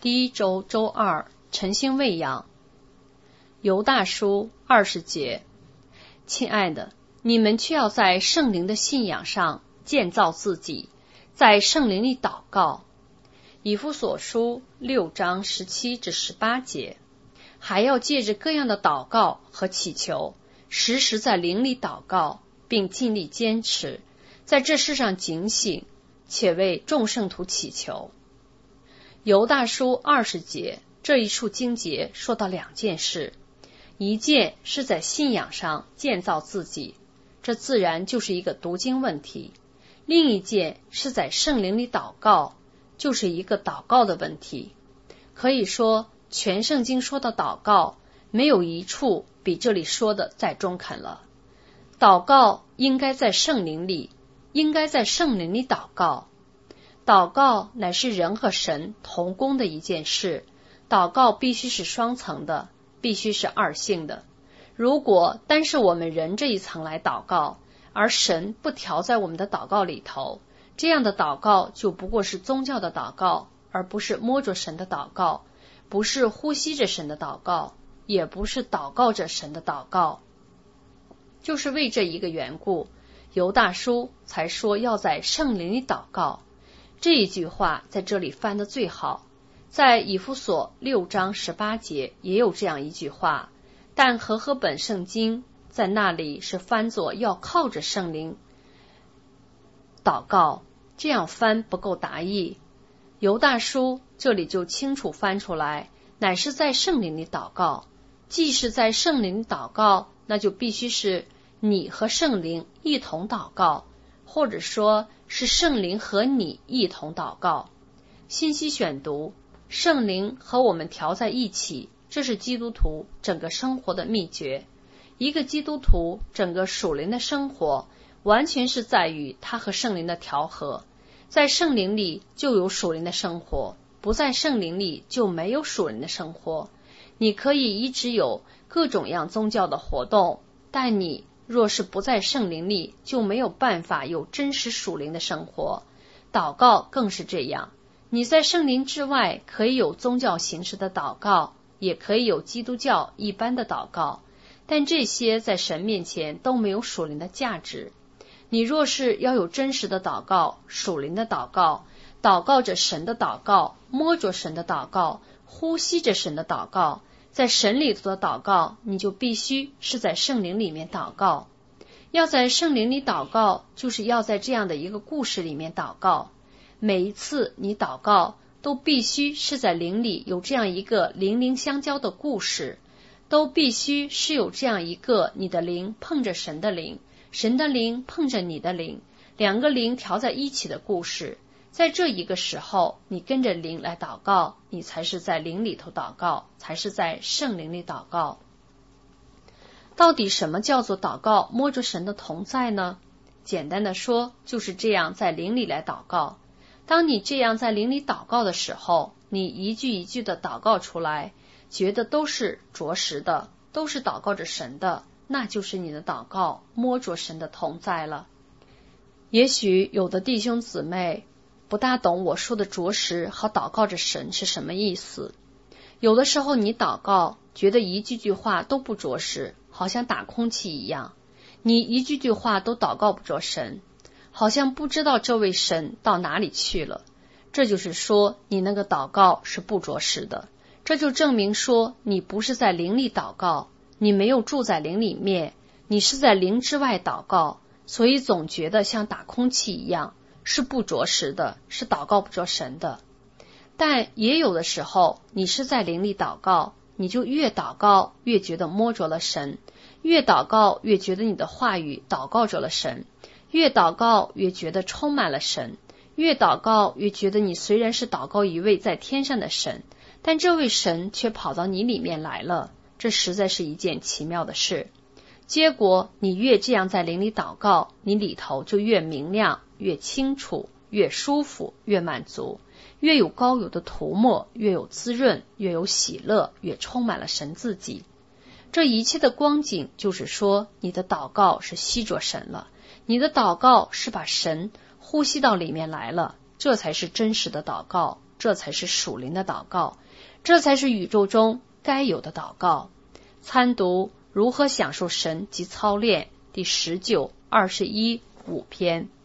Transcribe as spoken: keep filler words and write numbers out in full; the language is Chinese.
第一周周二，晨星喂养。犹大书二十节，亲爱的，你们却要在圣灵的信仰上建造自己，在圣灵里祷告。以弗所书六章十七至十八节，还要借着各样的祷告和祈求，时时在灵里祷告，并尽力坚持，在这事上警醒，且为众圣徒祈求。犹大书二十节这一处经节说到两件事，一件是在信仰上建造自己，这自然就是一个读经问题；另一件是在圣灵里祷告，就是一个祷告的问题。可以说，全圣经说到祷告，没有一处比这里说的再中肯了。祷告应该在圣灵里，应该在圣灵里祷告。祷告乃是人和神同工的一件事，祷告必须是双层的，必须是二性的。如果单是我们人这一层来祷告，而神不调在我们的祷告里头，这样的祷告就不过是宗教的祷告，而不是摸着神的祷告，不是呼吸着神的祷告，也不是祷告着神的祷告。就是为这一个缘故，犹大书才说要在圣灵里祷告。这一句话在这里翻得最好，在以弗所六章十八节也有这样一句话，但和合本圣经在那里是翻作要靠着圣灵祷告，这样翻不够达意。犹大书这里就清楚翻出来，乃是在圣灵里祷告。既是在圣灵里祷告，那就必须是你和圣灵一同祷告，或者说是圣灵和你一同祷告。信息选读，圣灵和我们调在一起，这是基督徒整个生活的秘诀。一个基督徒整个属灵的生活，完全是在于他和圣灵的调和。在圣灵里就有属灵的生活，不在圣灵里就没有属灵的生活。你可以一直有各种样宗教的活动，但你若是不在圣灵里，就没有办法有真实属灵的生活。祷告更是这样，你在圣灵之外可以有宗教形式的祷告，也可以有基督教一般的祷告，但这些在神面前都没有属灵的价值。你若是要有真实的祷告，属灵的祷告，祷告着神的祷告，摸着神的祷告，呼吸着神的祷告，在神里头的祷告，你就必须是在圣灵里面祷告。要在圣灵里祷告，就是要在这样的一个故事里面祷告。每一次你祷告，都必须是在灵里有这样一个灵灵相交的故事，都必须是有这样一个你的灵碰着神的灵，神的灵碰着你的灵，两个灵调在一起的故事。在这一个时候，你跟着灵来祷告，你才是在灵里头祷告，才是在圣灵里祷告。到底什么叫做祷告摸着神的同在呢？简单的说，就是这样在灵里来祷告。当你这样在灵里祷告的时候，你一句一句的祷告出来，觉得都是着实的，都是祷告着神的，那就是你的祷告摸着神的同在了。也许有的弟兄姊妹不大懂我说的着实和祷告着神是什么意思。有的时候你祷告，觉得一句句话都不着实，好像打空气一样，你一句句话都祷告不着神，好像不知道这位神到哪里去了。这就是说你那个祷告是不着实的，这就证明说你不是在灵里祷告，你没有住在灵里面，你是在灵之外祷告，所以总觉得像打空气一样，是不着实的，是祷告不着神的。但也有的时候你是在灵里祷告，你就越祷告越觉得摸着了神，越祷告越觉得你的话语祷告着了神，越祷告越觉得充满了神，越祷告越觉得你虽然是祷告一位在天上的神，但这位神却跑到你里面来了，这实在是一件奇妙的事。结果你越这样在灵里祷告，你里头就越明亮，越清楚，越舒服，越满足，越有膏油的涂抹，越有滋润，越有喜乐，越充满了神自己。这一切的光景就是说，你的祷告是吸着神了，你的祷告是把神呼吸到里面来了，这才是真实的祷告， 这才是属灵的祷告，这才是宇宙中该有的祷告。参读如何享受神及操练第十九、二十一、五篇。